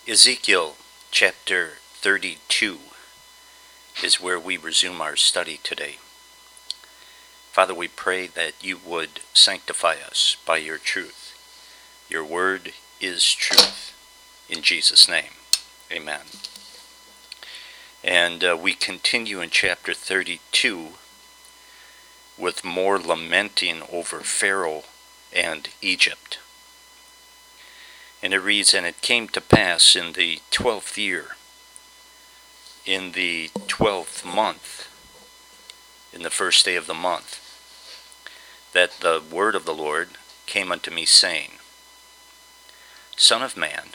Ezekiel chapter 32 is where we resume our study today. Father, we pray that you would sanctify us by your truth. Your word is truth. In Jesus' name, amen. And we continue in chapter 32 with more lamenting over Pharaoh and Egypt. And it reads, "And it came to pass in the 12th year, in the 12th month, in the first day of the month, that the word of the Lord came unto me, saying, Son of man,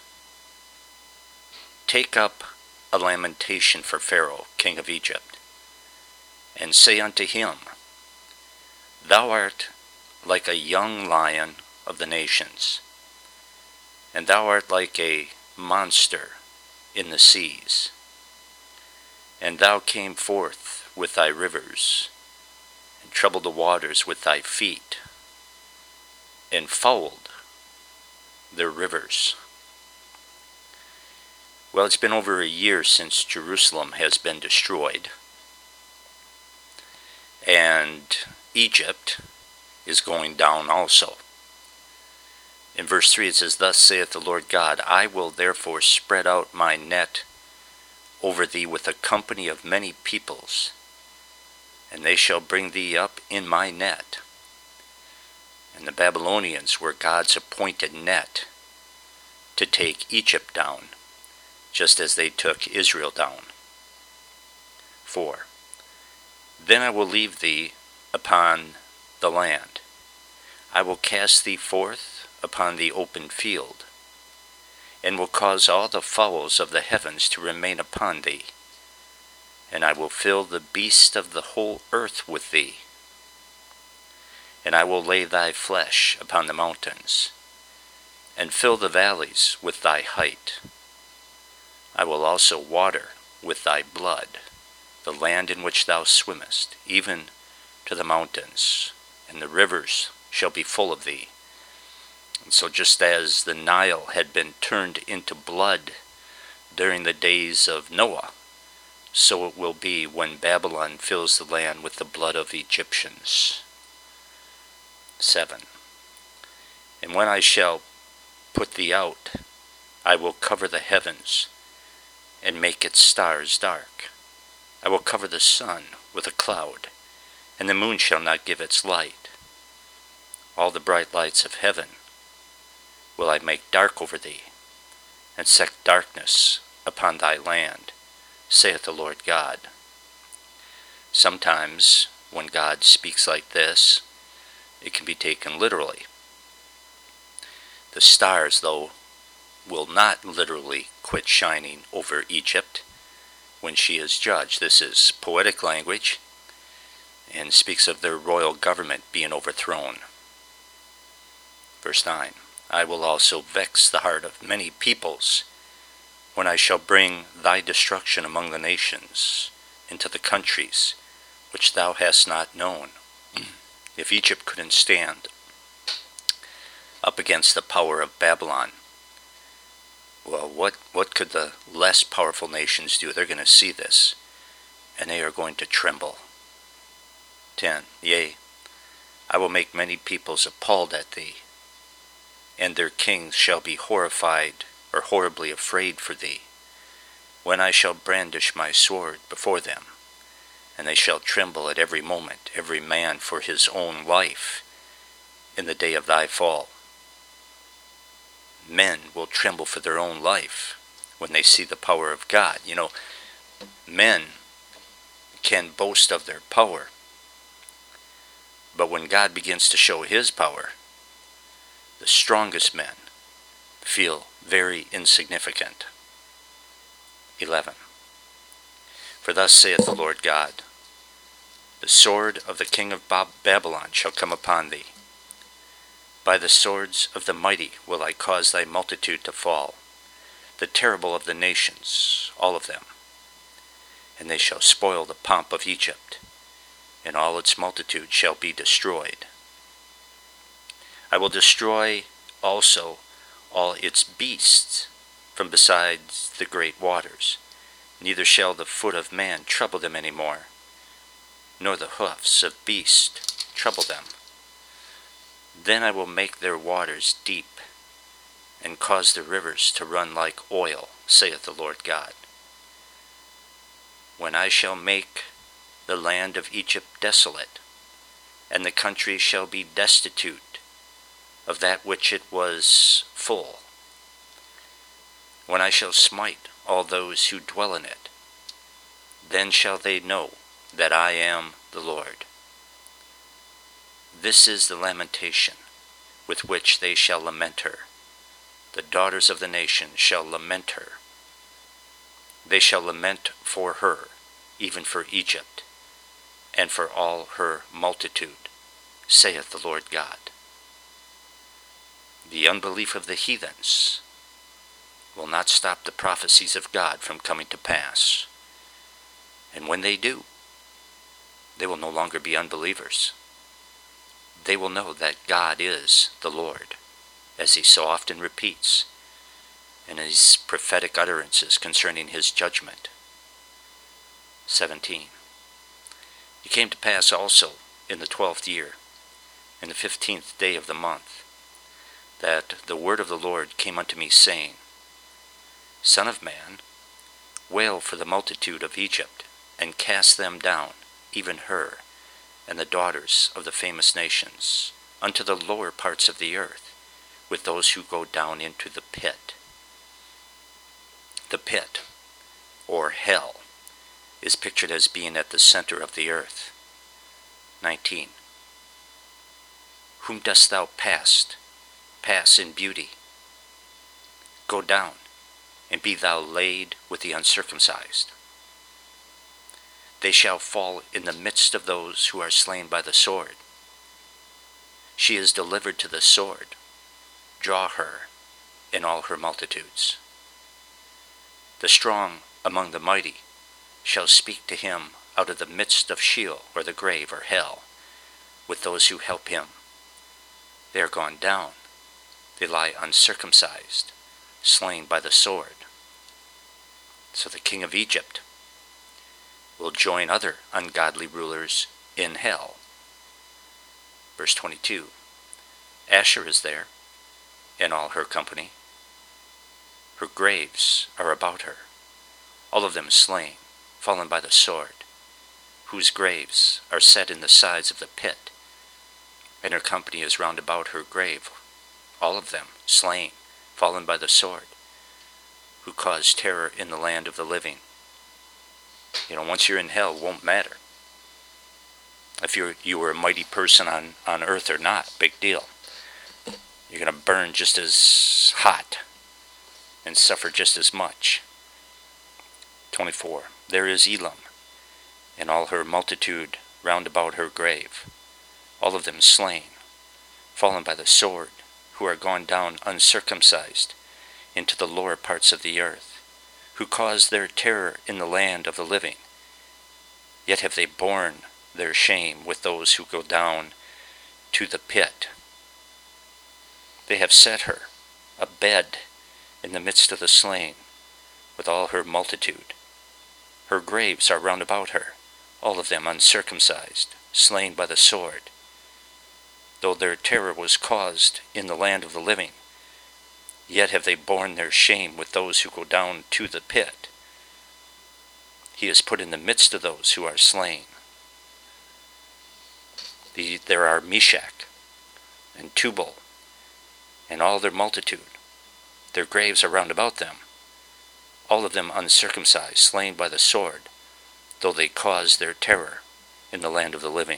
take up a lamentation for Pharaoh, king of Egypt, and say unto him, Thou art like a young lion of the nations, and thou art like a monster in the seas. And thou came forth with thy rivers, and troubled the waters with thy feet, and fouled their rivers." Well, it's been over a year since Jerusalem has been destroyed, and Egypt is going down also. In verse 3 it says, "Thus saith the Lord God, I will therefore spread out my net over thee with a company of many peoples, and they shall bring thee up in my net." And the Babylonians were God's appointed net to take Egypt down, just as they took Israel down. 4. "Then I will leave thee upon the land. I will cast thee forth upon the open field, and will cause all the fowls of the heavens to remain upon thee. And I will fill the beasts of the whole earth with thee. And I will lay thy flesh upon the mountains, and fill the valleys with thy height. I will also water with thy blood the land in which thou swimmest, even to the mountains, and the rivers shall be full of thee." And so just as the Nile had been turned into blood during the days of Noah, so it will be when Babylon fills the land with the blood of Egyptians. 7. "And when I shall put thee out, I will cover the heavens, and make its stars dark. I will cover the sun with a cloud, and the moon shall not give its light. All the bright lights of heaven will I make dark over thee, and set darkness upon thy land, saith the Lord God." Sometimes, when God speaks like this, it can be taken literally. The stars, though, will not literally quit shining over Egypt when she is judged. This is poetic language, and speaks of their royal government being overthrown. Verse 9, "I will also vex the heart of many peoples, when I shall bring thy destruction among the nations, into the countries which thou hast not known." If Egypt couldn't stand up against the power of Babylon, well, what could the less powerful nations do? They're going to see this, and they are going to tremble. 10, "Yea, I will make many peoples appalled at thee, and their kings shall be horrified or horribly afraid for thee, when I shall brandish my sword before them, and they shall tremble at every moment, every man for his own life, in the day of thy fall." Men will tremble for their own life when they see the power of God. You know, men can boast of their power, but when God begins to show his power, the strongest men feel very insignificant. 11, "For thus saith the Lord God, the sword of the king of Babylon shall come upon thee. By the swords of the mighty will I cause thy multitude to fall, the terrible of the nations, all of them. And they shall spoil the pomp of Egypt, and all its multitude shall be destroyed. I will destroy also all its beasts from beside the great waters. Neither shall the foot of man trouble them any more, nor the hoofs of beast trouble them. Then I will make their waters deep, and cause the rivers to run like oil, saith the Lord God. When I shall make the land of Egypt desolate, and the country shall be destitute of that which it was full, when I shall smite all those who dwell in it, then shall they know that I am the Lord. This is the lamentation with which they shall lament her. The daughters of the nation shall lament her. They shall lament for her, even for Egypt, and for all her multitude, saith the Lord God. The unbelief of the heathens will not stop the prophecies of God from coming to pass. And when they do, they will no longer be unbelievers. They will know that God is the Lord, as he so often repeats in his prophetic utterances concerning his judgment. 17. It came to pass also in the 12th year, in the 15th day of the month, that the word of the Lord came unto me, saying, Son of man, wail for the multitude of Egypt, and cast them down, even her, and the daughters of the famous nations, unto the lower parts of the earth, with those who go down into the pit. The pit, or hell, is pictured as being at the center of the earth. 19. Whom dost thou pass in beauty? Go down, and be thou laid with the uncircumcised. They shall fall in the midst of those who are slain by the sword. She is delivered to the sword. Draw her in all her multitudes. The strong among the mighty shall speak to him out of the midst of Sheol, or the grave, or hell, with those who help him. They are gone down. They lie uncircumcised, slain by the sword. So the king of Egypt will join other ungodly rulers in hell. Verse 22. Asher is there, and all her company. Her graves are about her, all of them slain, fallen by the sword, whose graves are set in the sides of the pit, and her company is round about her grave, all of them slain, fallen by the sword, who caused terror in the land of the living. Once you're in hell, it won't matter if you were a mighty person on earth or not. Big deal. You're going to burn just as hot and suffer just as much. 24. There is Elam, and all her multitude round about her grave, all of them slain, fallen by the sword, who are gone down uncircumcised into the lower parts of the earth, who caused their terror in the land of the living. Yet have they borne their shame with those who go down to the pit. They have set her a bed in the midst of the slain, with all her multitude. Her graves are round about her, all of them uncircumcised, slain by the sword. Though their terror was caused in the land of the living, yet have they borne their shame with those who go down to the pit. He is put in the midst of those who are slain. There are Meshach and Tubal and all their multitude. Their graves are round about them, all of them uncircumcised, slain by the sword, though they caused their terror in the land of the living.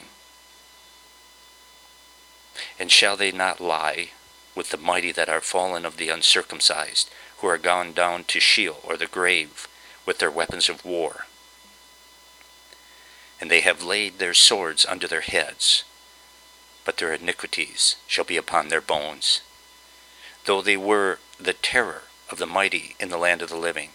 And shall they not lie with the mighty that are fallen of the uncircumcised, who are gone down to Sheol, or the grave, with their weapons of war? And they have laid their swords under their heads, but their iniquities shall be upon their bones, though they were the terror of the mighty in the land of the living.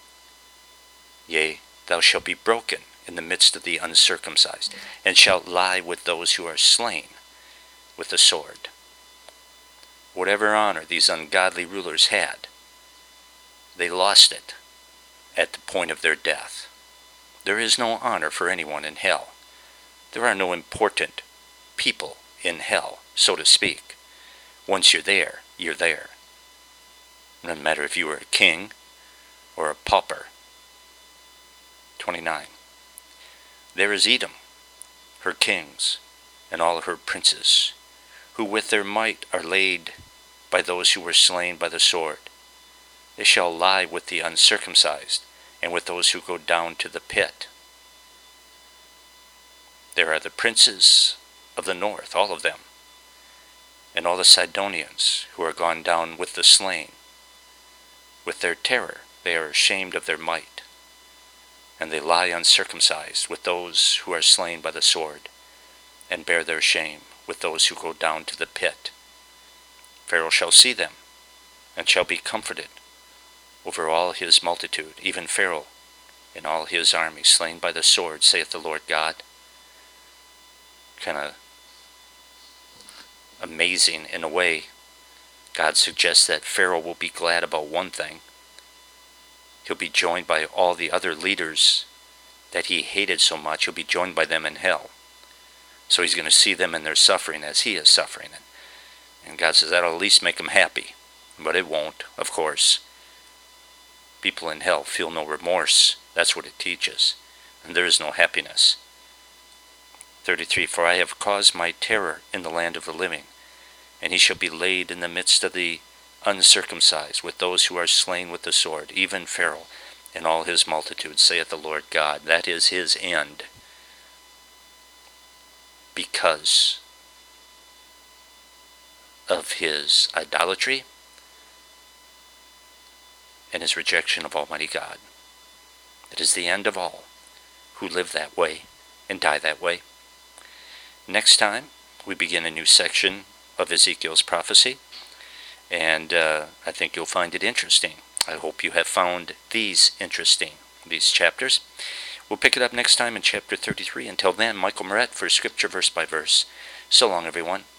Yea, thou shalt be broken in the midst of the uncircumcised, and shalt lie with those who are slain with the sword. Whatever honor these ungodly rulers had, They lost it at the point of their death. There is no honor for anyone in hell. There are no important people in hell, so to speak. Once you're there, you're there. It doesn't matter if you were a king or a pauper. 29. There is Edom, her kings, and all her princes, who with their might are laid by those who were slain by the sword. They shall lie with the uncircumcised, and with those who go down to the pit. There are the princes of the north, all of them, and all the Sidonians who are gone down with the slain. With their terror they are ashamed of their might, and they lie uncircumcised with those who are slain by the sword, and bear their shame with those who go down to the pit. Pharaoh shall see them, and shall be comforted over all his multitude, even Pharaoh and all his army slain by the sword, saith the Lord God. Kind of amazing in a way. God suggests that Pharaoh will be glad about one thing. He'll be joined by all the other leaders that he hated so much. He'll be joined by them in hell. So he's going to see them in their suffering as he is suffering. And God says that'll at least make him happy. But it won't, of course. People in hell feel no remorse. That's what it teaches. And there is no happiness. 33. For I have caused my terror in the land of the living, and he shall be laid in the midst of the uncircumcised, with those who are slain with the sword, even Pharaoh and all his multitude, saith the Lord God. That is his end. Because of his idolatry and his rejection of Almighty God. It is the end of all who live that way and die that way. Next time, we begin a new section of Ezekiel's prophecy, and I think you'll find it interesting. I hope you have found these interesting, these chapters. We'll pick it up next time in chapter 33. Until then, Michael Moret for Scripture Verse by Verse. So long, everyone.